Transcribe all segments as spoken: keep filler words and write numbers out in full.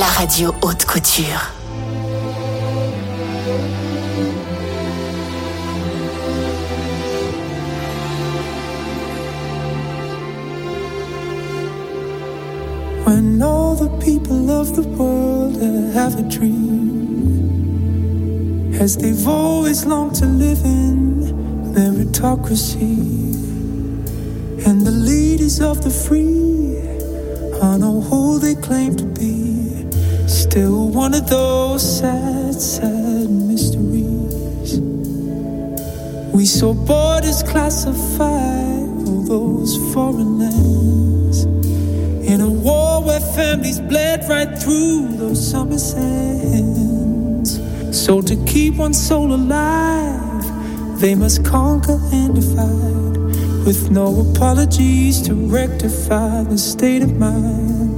la radio haute couture. When all the people of the world have a dream, as they've always longed to live in meritocracy, and the leaders of the free are not who they claim to be, still one of those sad, sad mysteries. We saw borders classify all those foreign lands in a war where families bled right through those summer sands. So to keep one soul alive, they must conquer and divide, with no apologies to rectify the state of mind.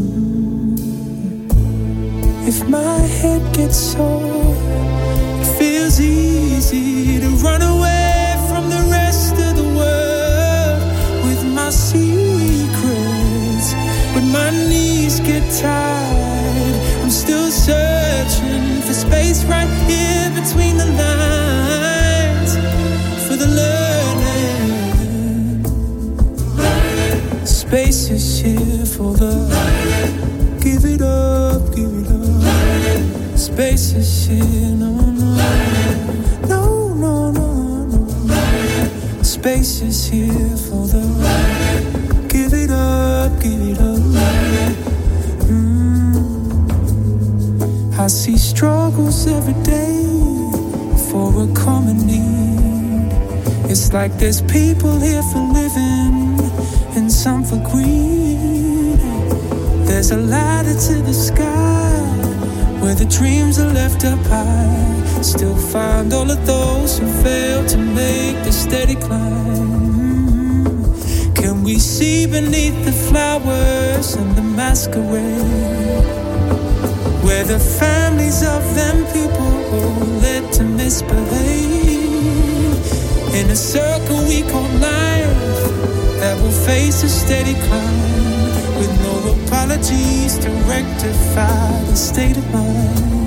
Mm-hmm. If my head gets sore, it feels easy to run away from the rest of the world with my secrets. When my knees get tired, I'm still searching for space right here between the lines, for the learning. Space is here for the give it up, give it up. Space is here, no, no, no, no, no, no. Space is here for the give it up, give it up. Mm. I see struggles every day for a common need. It's like there's people here for living and some for greed. There's a ladder to the sky where the dreams are left up high. Still find all of those who fail to make the steady climb. Can we see beneath the flowers and the masquerade, where the families of them people are led to misbehave, in a circle we call life that will face a steady climb, with no apologies to rectify the state of mind.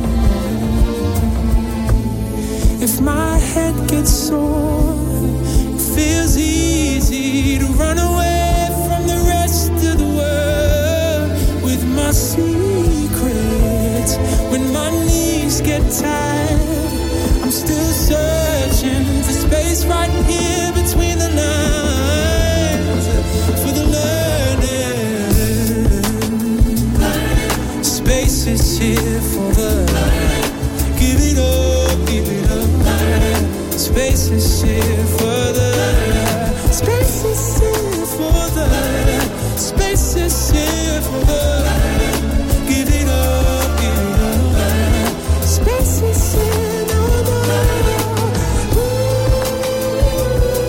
If my head gets sore, it feels easy to run away from the rest of the world with my secrets. When my knees get tired, I'm still searching for space right here between the lines, for the learning. Space is here for the give it up, give it up. Space is here for the space is here for the space is here for the give it up, give it up. Space is here, no, no, no. Ooh.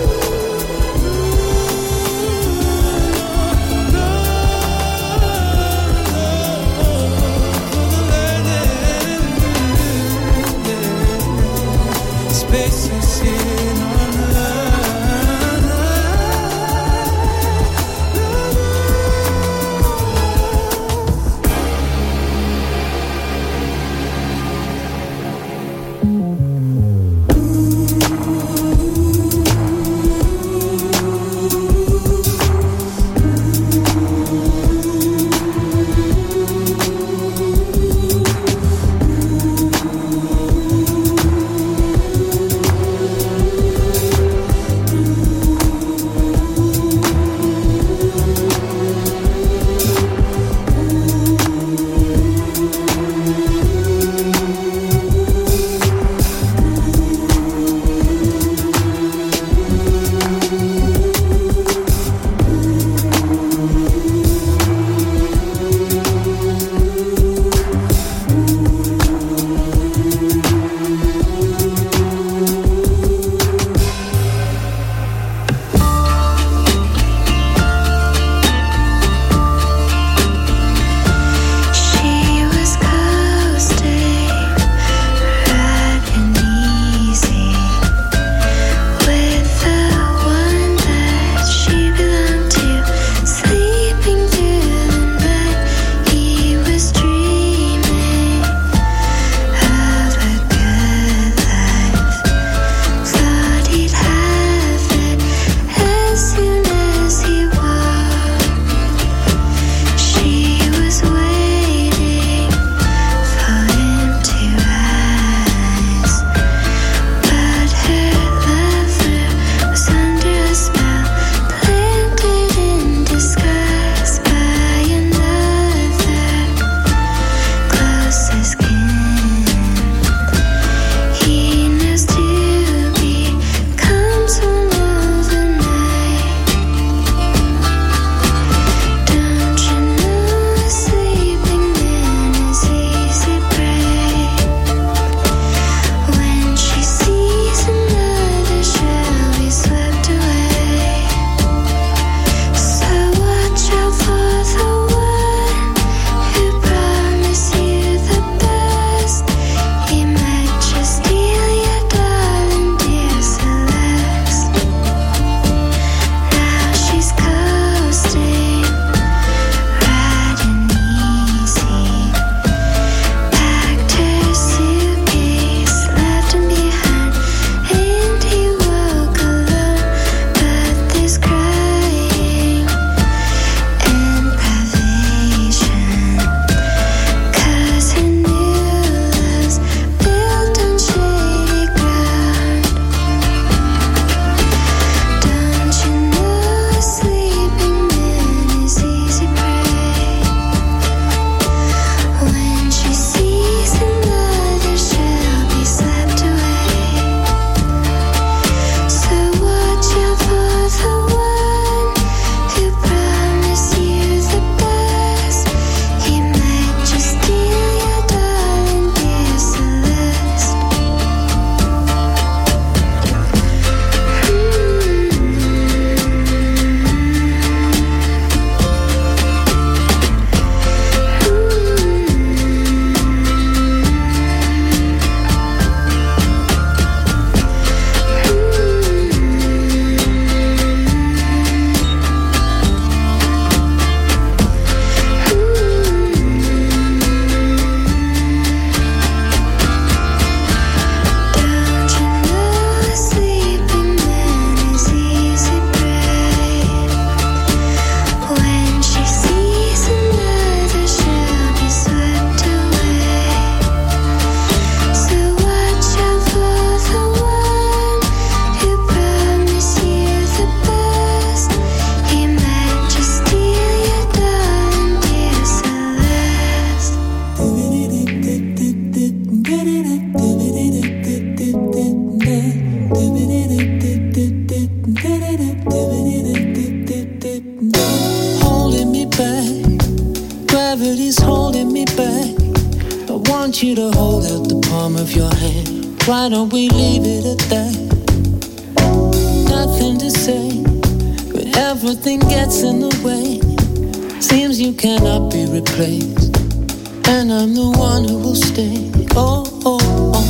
palm of your hand. Why don't we leave it at that? Nothing to say, but everything gets in the way. Seems you cannot be replaced, and I'm the one who will stay. Oh, oh, oh.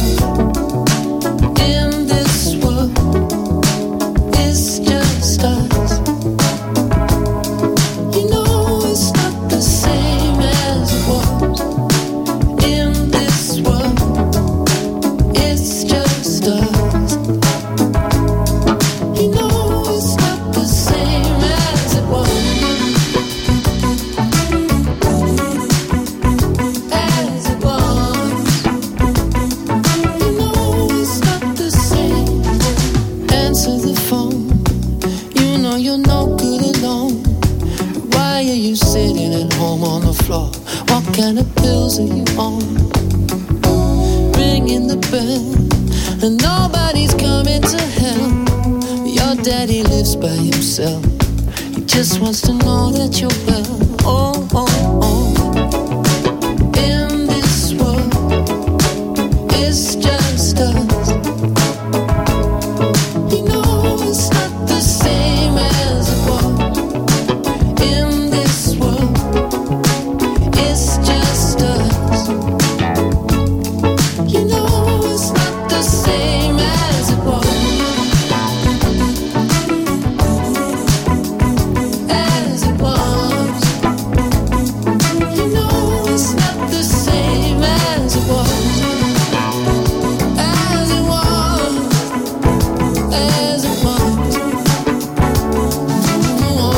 In this world, it's just us. You know it's not the same as it was. In this world, it's just us. You know it's not the same as it was. As it was. You know it's not the same. Answer the phone. You know you're no good alone. Why are you sitting at home on the floor? What kind of pills are you on? Ringing the bell, and nobody's coming to help. Your daddy lives by himself. He just wants to know that you're well. Oh, oh, oh. In this world, it's just us. You know it's not the same as it was. In this world, it's just us. You know it's not the same as it was. As it was. You know it's not the same as it was. As it was. As it was. Oh.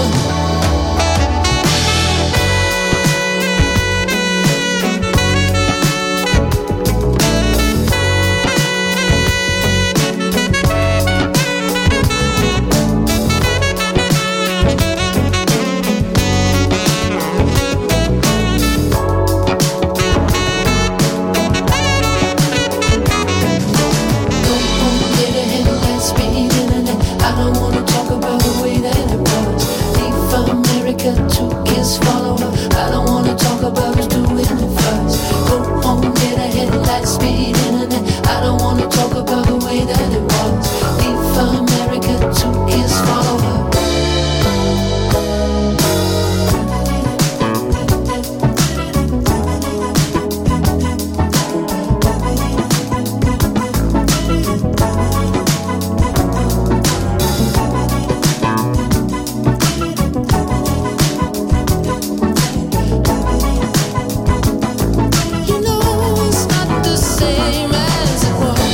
Get ahead of that speed internet. I don't wanna talk about the way that it was. Leave America took his follower. I don't wanna talk about who's doing it first. Go home, get ahead of that speed internet. I don't wanna talk about the way that it was. Leave America took his follower. You know it's not the same as it was.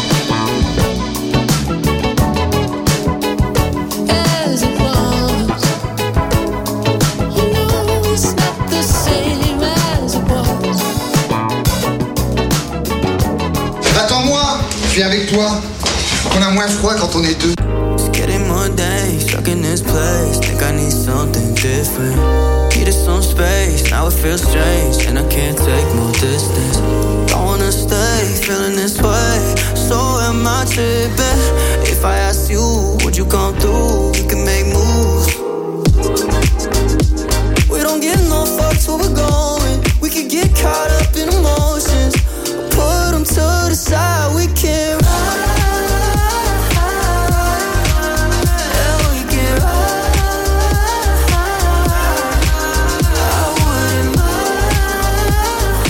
As it was. You know it's not the same as it was. Attends-moi, je viens avec toi. On a moins froid quand on est deux. It's getting more days, stuck in this place. Think I need something different. Needed some space, now it feels strange, and I can't take more distance. Don't wanna stay, feeling this way. So am I tripping? If I asked you, would you come through? We can make moves. We don't give no fucks where we're going. We could get caught up in emotions. Put them to the side, we can ride. Yeah, we can ride. I wouldn't mind.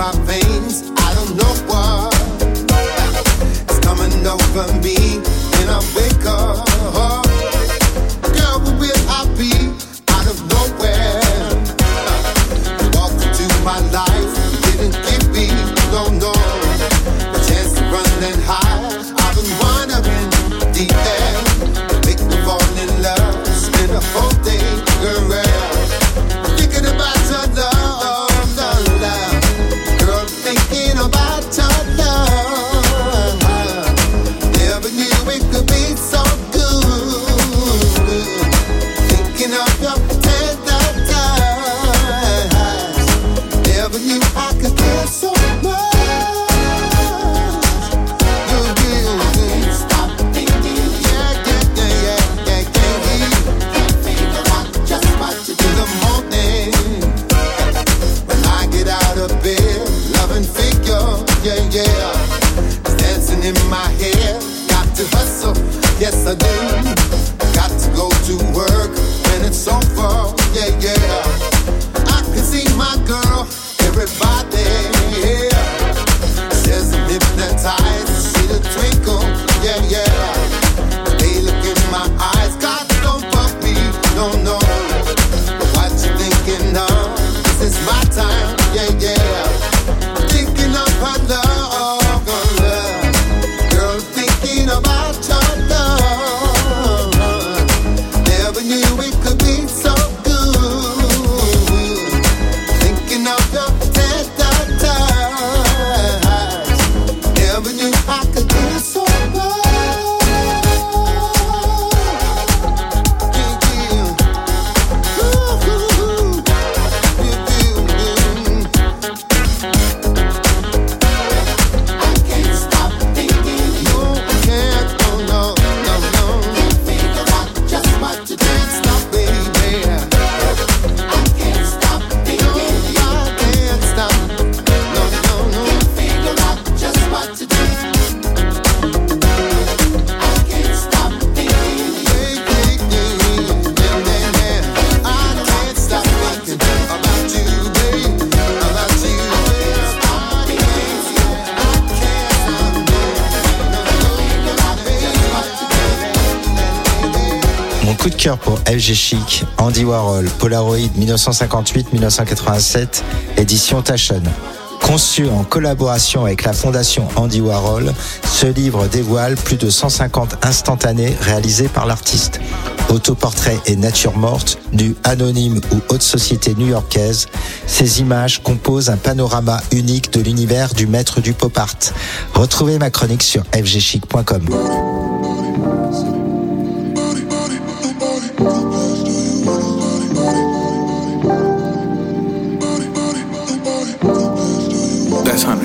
my veins. I don't know what is coming over me when I wake up. Girl, where will I be out of nowhere? Walked into my life, didn't give me, no, no, a chance to run and hide. I've been wondering deep there, make me fall in love, spend a whole day, girl. Thinking about your love, love, love. Girl, thinking about your love. Never knew it could be so good. Thinking of your tender touch. Never knew I could feel so much. You, you, you. Stop thinking. Yeah, yeah, yeah, yeah, yeah, yeah. Can't figure out just what you do in the morning. When I get out of bed, loving figure, yeah, yeah. Dancing in my head, got to hustle, yes I do. Got to go to work when it's over, yeah, yeah. I can see my girl, everybody, yeah. Says I'm hypnotized, see the twinkle, yeah, yeah. They look in my eyes, God don't fuck me, no, no. What you thinking of? This is my time, yeah, yeah. Thinking of her love, her love. Girl, thinking about your love. Never knew it could be so good. Thinking of your tender touch. Never knew I could do so much. Yeah, yeah. Ooh, ooh, ooh. I can't stop thinking. No, I can't. No, no, no, no. Can't figure out just what to do. Can't stop, baby. I can't stop thinking. No, I can't stop. No, no, no. Can't figure out just what to do. I can't stop thinking. Yeah, yeah, yeah, yeah, yeah, yeah. I can't stop thinking about you, babe. About you, babe. I can't stop. I can't stop. No, no, no. Mon coup de cœur pour F G Chic, Andy Warhol, Polaroid dix-neuf cent cinquante-huit à dix-neuf cent quatre-vingt-sept, édition Taschen. Conçu en collaboration avec la fondation Andy Warhol, ce livre dévoile plus de cent cinquante instantanés réalisés par l'artiste. Autoportrait et nature morte, du anonyme ou haute société new-yorkaise, ces images composent un panorama unique de l'univers du maître du pop art. Retrouvez ma chronique sur f g chic point com. That's Hunter.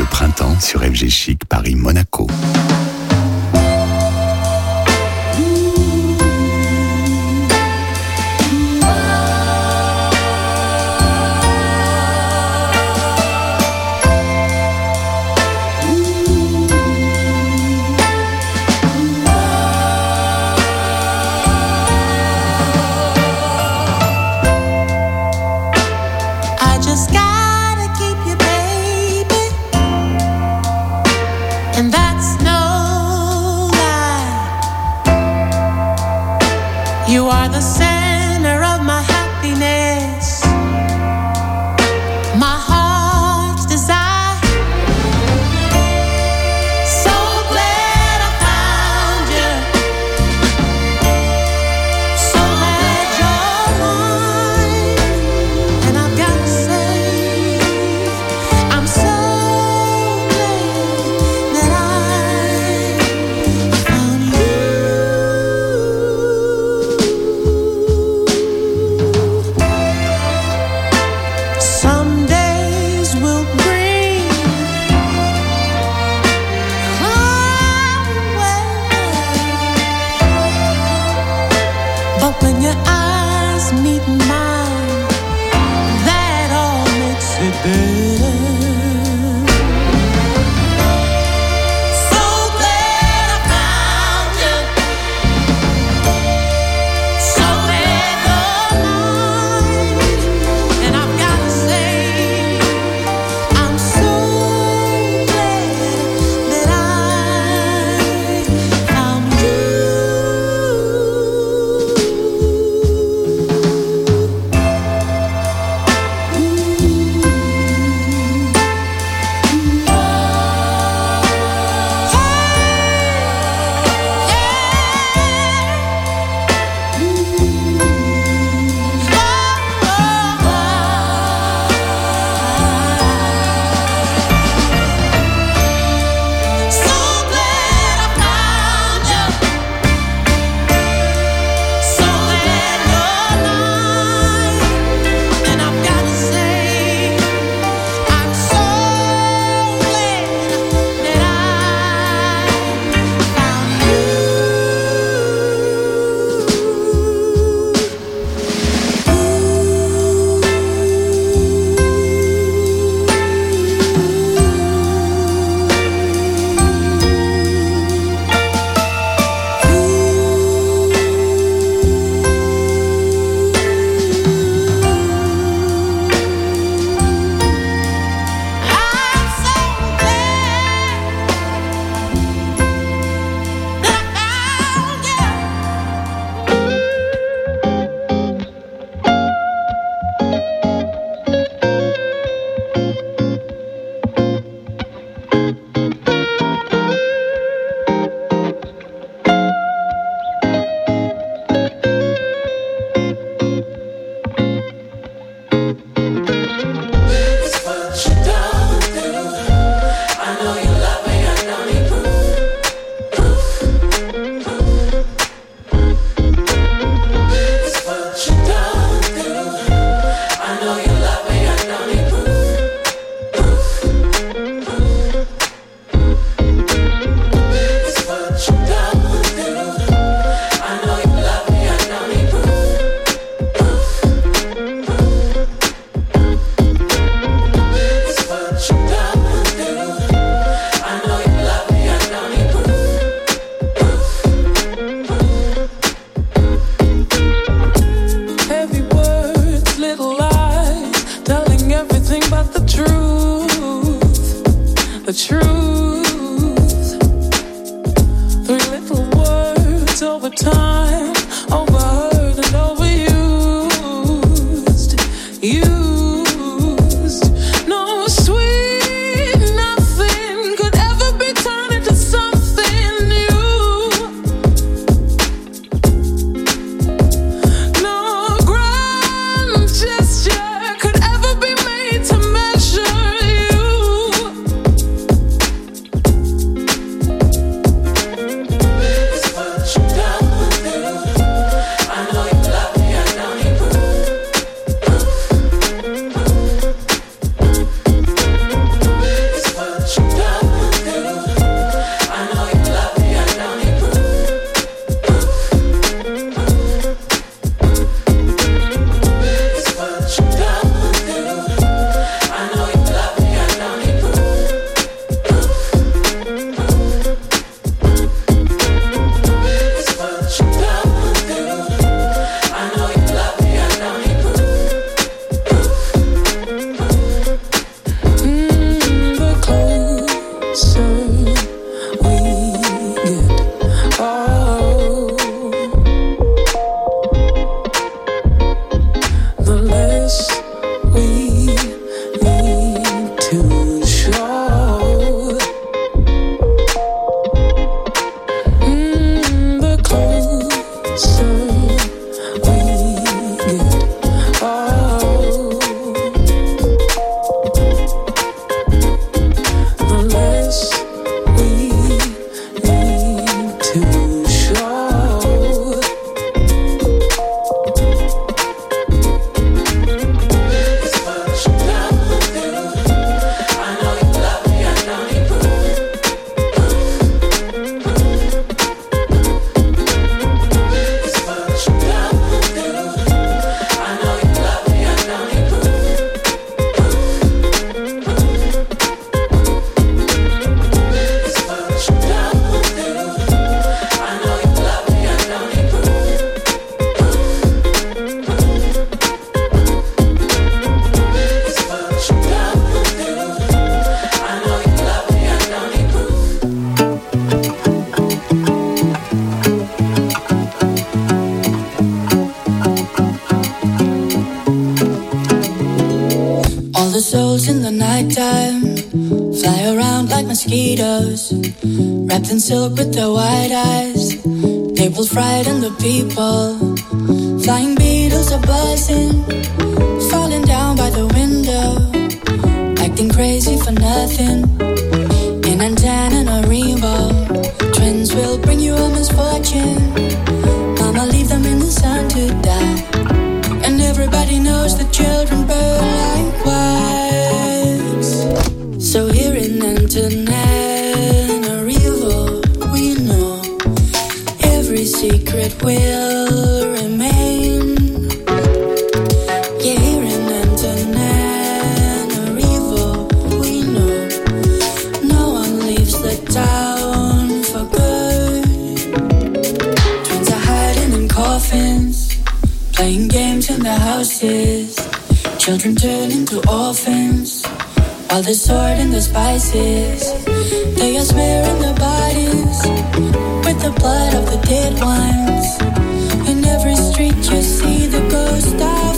printemps sur F G Chic Paris-Monaco. the souls in the nighttime fly around like mosquitoes, wrapped in silk with their white eyes. They will frighten the people. Flying beetles are buzzing, falling down by the window, acting crazy for nothing. In Antananarivo, twins will bring you a misfortune. Mama, leave them in the sun to die. And everybody knows the children burn like wax. So here in Antananarivo, we know every secret will remain. Yeah, here in Antananarivo, we know no one leaves the town for good. Twins are hiding in coffins, playing games in their houses. Children turn into orphans while they sort in the spices. They are smearing their bodies with the blood of the dead ones. In every street you see the ghost of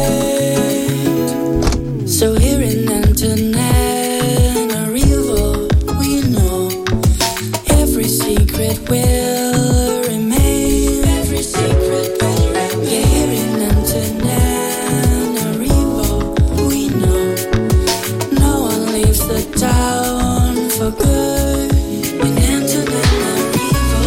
fate. So here in Antananarivo, we know every secret will remain. Every secret will remain. Yeah, here in Antananarivo, we know no one leaves the town for good. In Antananarivo.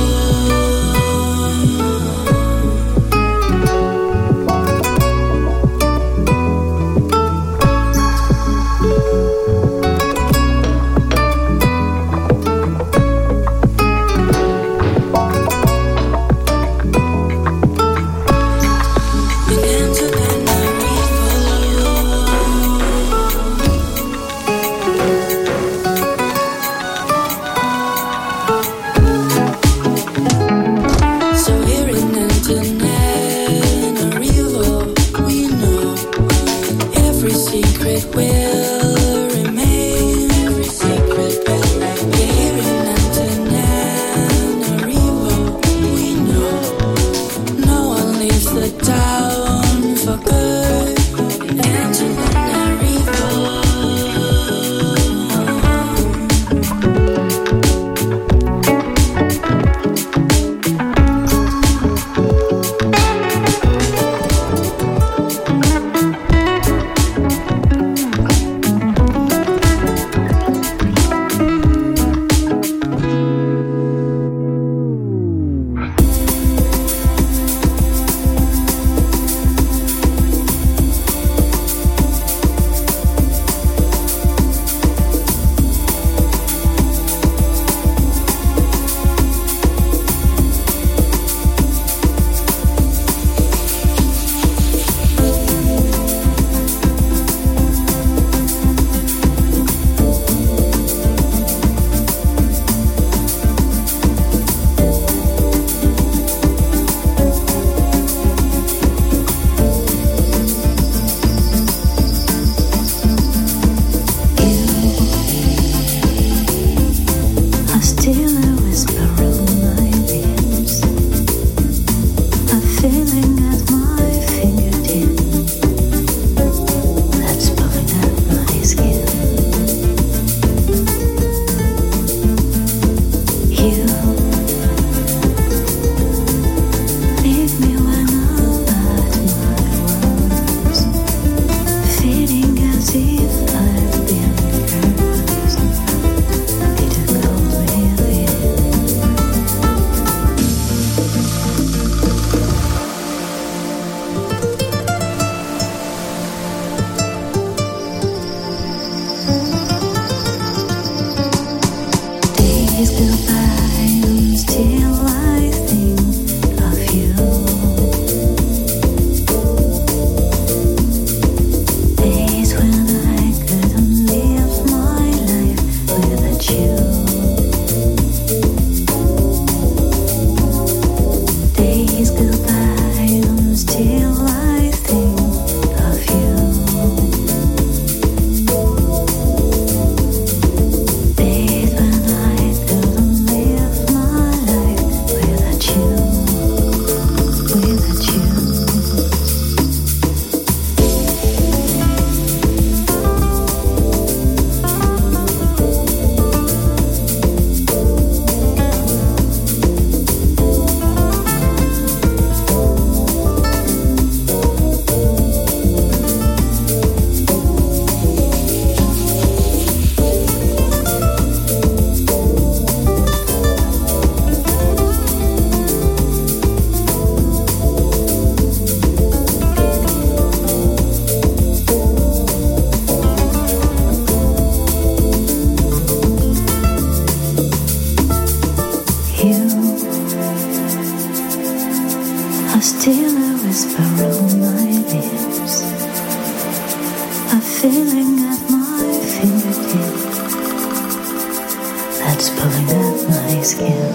on my lips, a feeling at my fingertips that's pulling at my skin.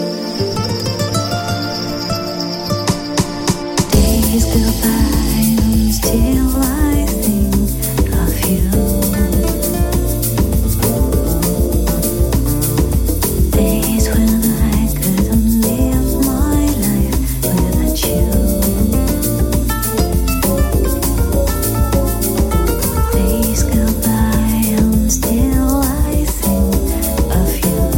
Days go by and still I think of you. Days when I couldn't live my life without you. Days go by and still I think of you.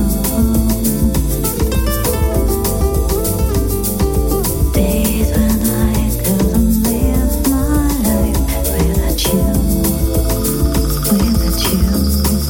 Days when I couldn't live my life without you, without you.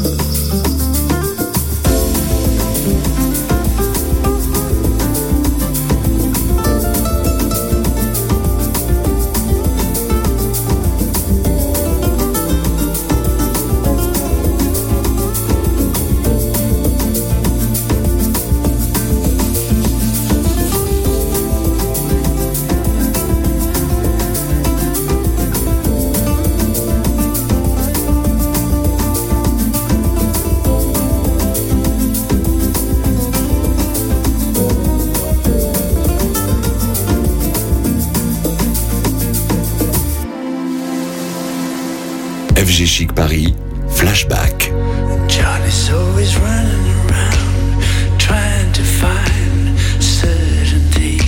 F G Chic Paris, Flashback. Johnny's always running around trying to find certainty.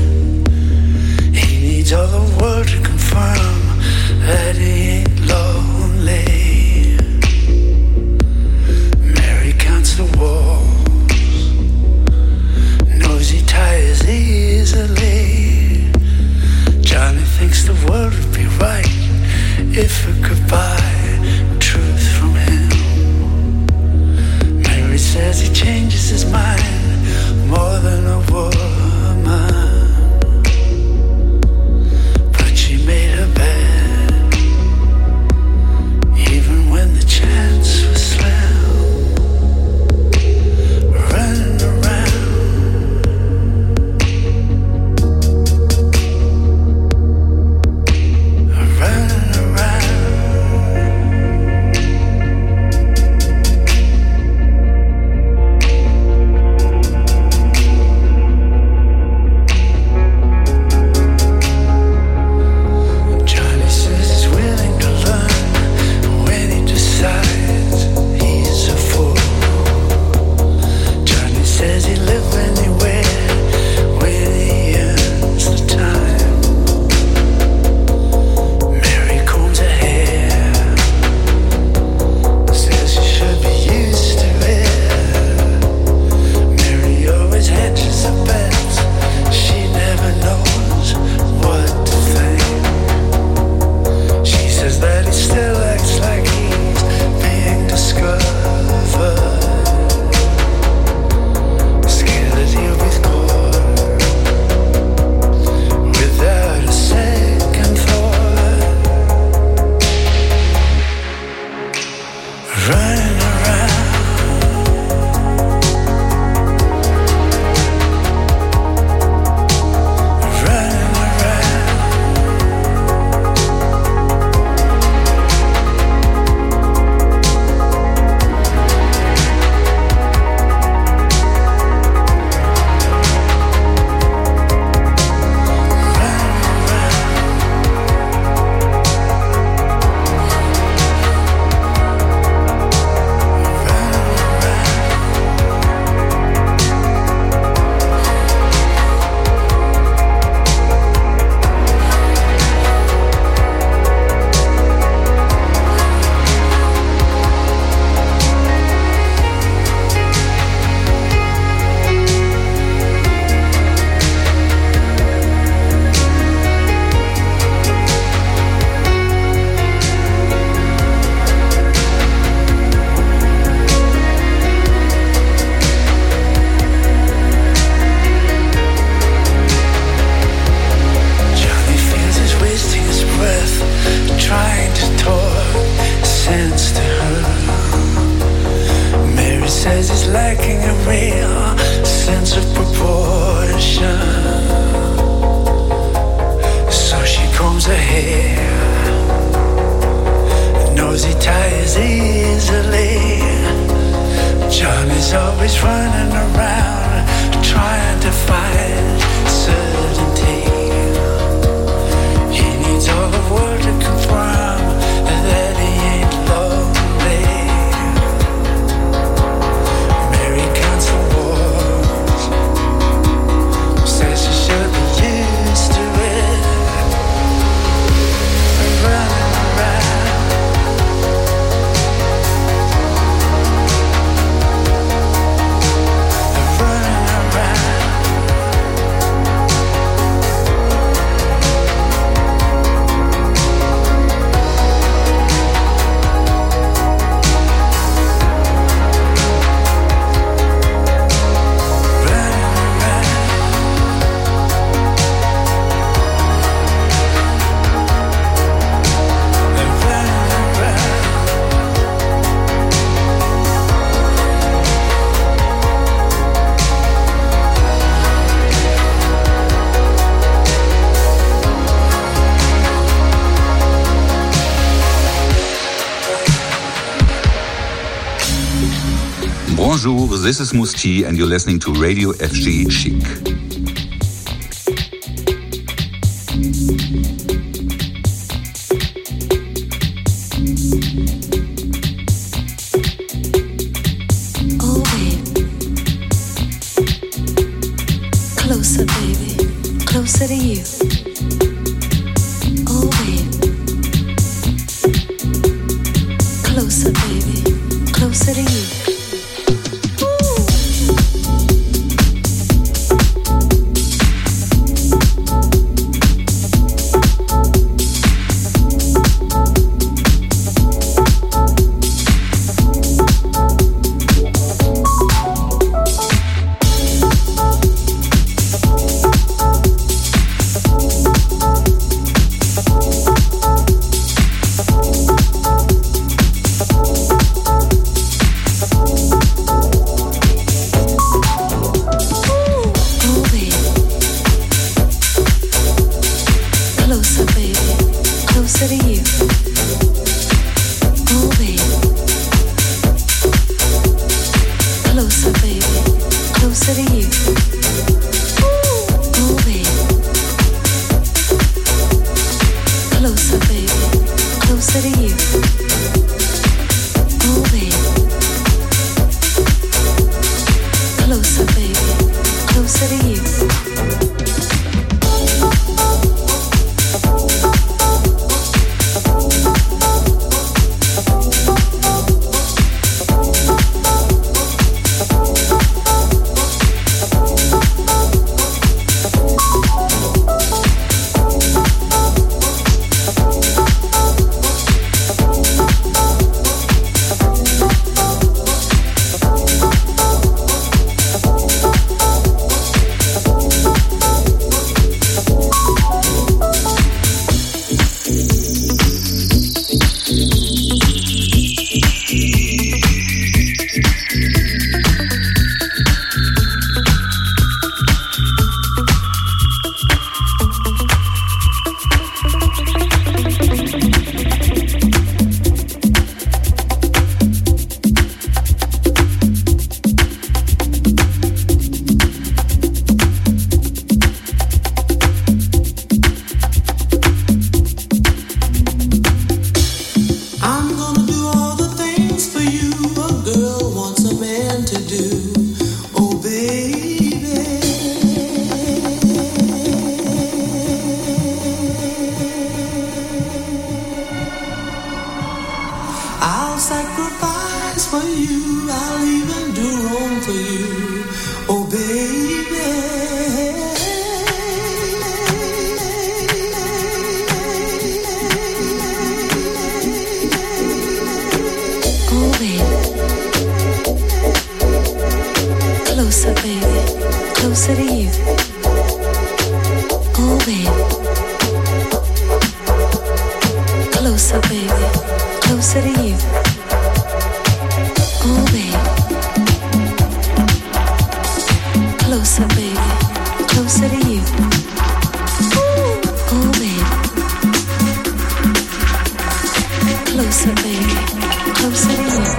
He needs all the world to confirm that he ain't lonely. Mary counts the walls, knows he tires easily. Johnny thinks the world would be right if it could buy truth from him. Mary says he changes his mind more than a woman, but she made her bed even when the chance was slim. Running around, running around. combs her hair, knows he tires easily. Johnny's always running around trying to find certainty. He needs all the world to confirm that he ain't lonely. Mary counts the walls, says she should be used to it. Running around, running around. Bonjour, this is Musti and you're listening to Radio F G Chic. Oh, babe. Closer, baby. Closer to you. Oh, babe. Closer, baby. Closer to you. Closer, baby, closer to you. Oh, babe. closer, baby, closer to me.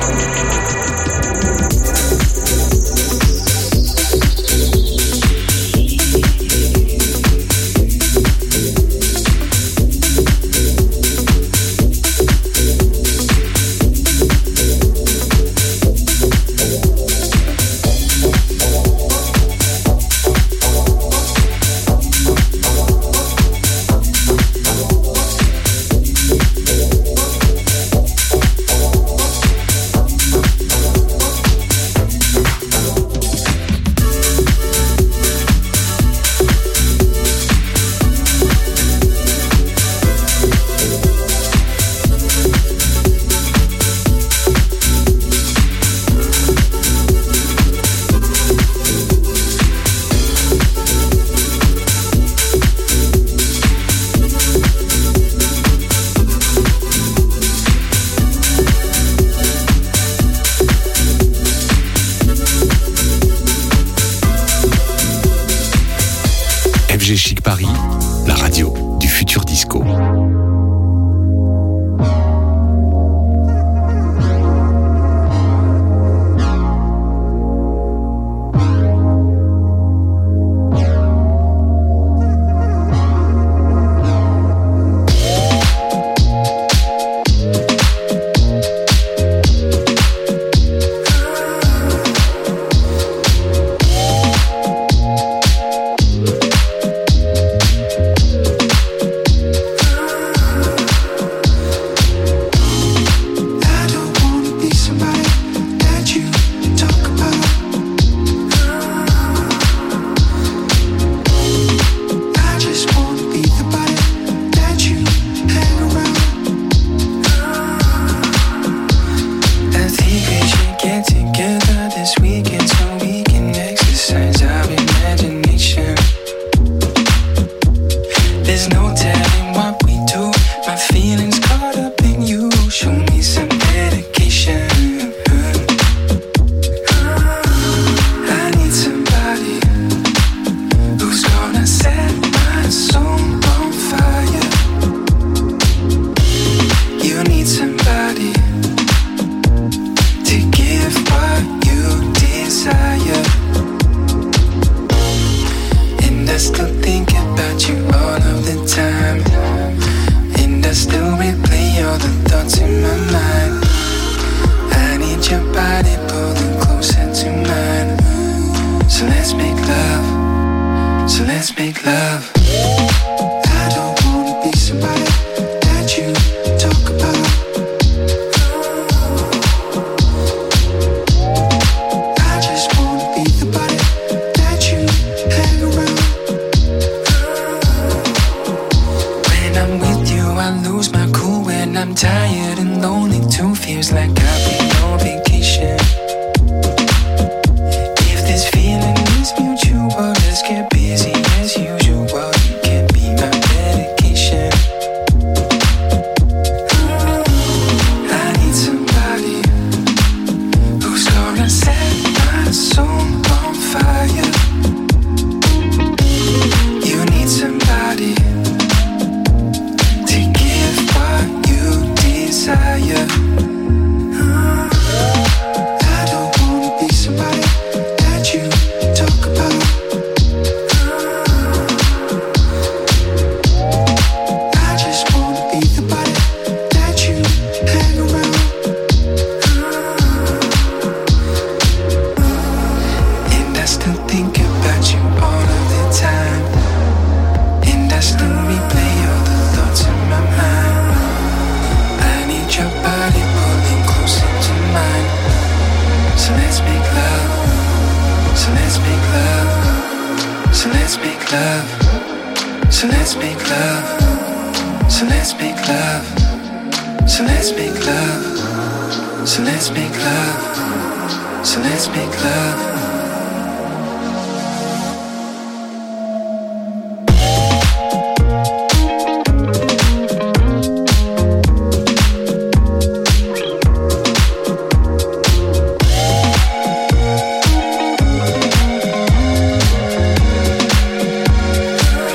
F G Chic Paris, la radio du futur disco.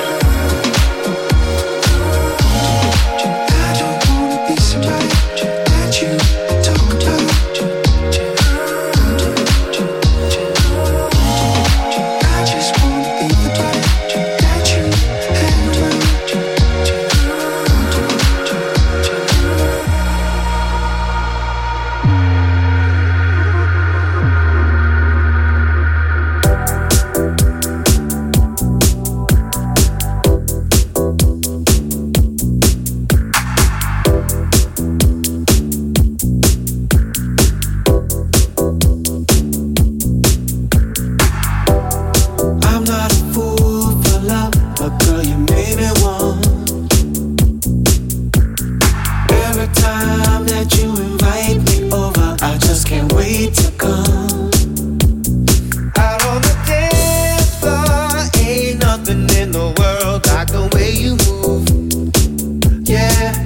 Somebody every time that you invite me over, I just can't wait to come. Out on the dance floor, ain't nothing in the world like the way you move. Yeah.